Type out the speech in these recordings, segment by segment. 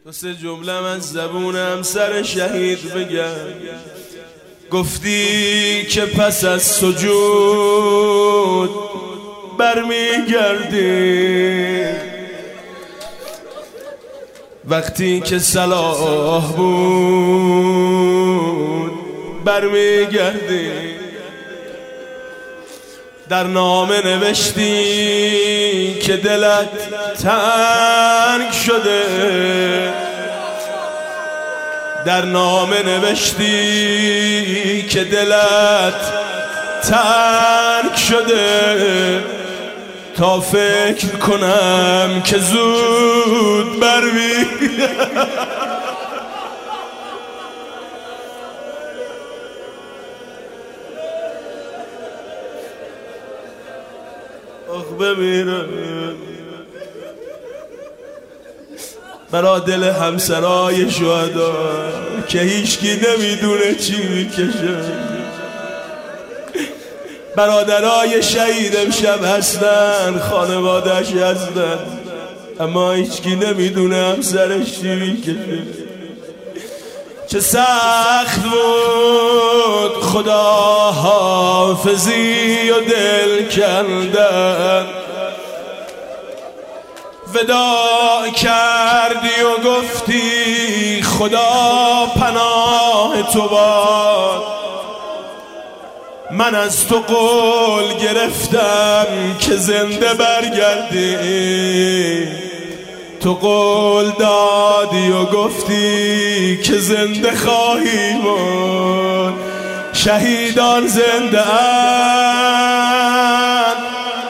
دو سه جمله از زبونم سر شهید بگم. گفتی که پس از سجود برمیگردی، وقتی که صلاح بود برمیگردی. در نامه نوشتی که دلت تنگ شده، در نامه نوشتی که دلت تنگ شده. تا فکر کنم که زود برمیگردی. آخ بمیرم برا دل همسرای شهدا که هیچکی نمیدونه چی میکشه. برادرای شهید امشب هستن، خانواده‌اش هستن، اما هیچکی نمیدونه همسرش چی میکشه. چه سخت بود خدا حافظی و دل کندن، ودا کردی و گفتی خدا پناه تو باد. من از تو قول گرفتم که زنده برگردی، تو قول دادی و گفتی که زنده خواهی موند. شهیدان زنده اند،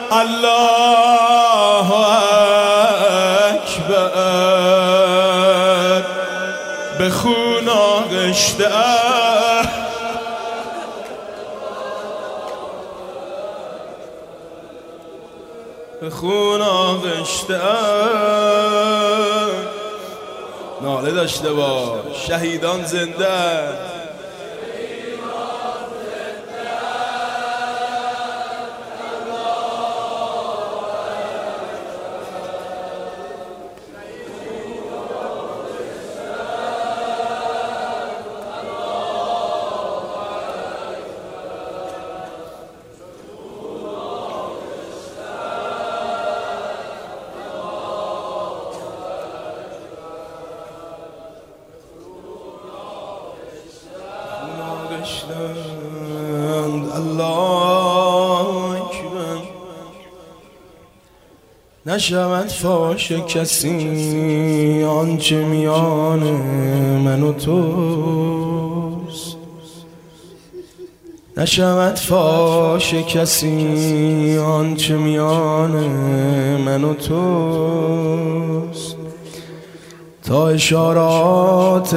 الله اکبر، به خون آغشته اند. به خون آغشته اند. ناله داشته باش، شهیدان زنده اند. الله اکبر. نشود فاش کسی آنچه میان من و توست، نشود فاش کسی آنچه میان من و توست. تا اشارات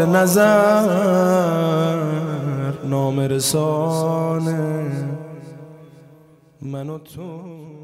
نظر نام رسانه من و تو.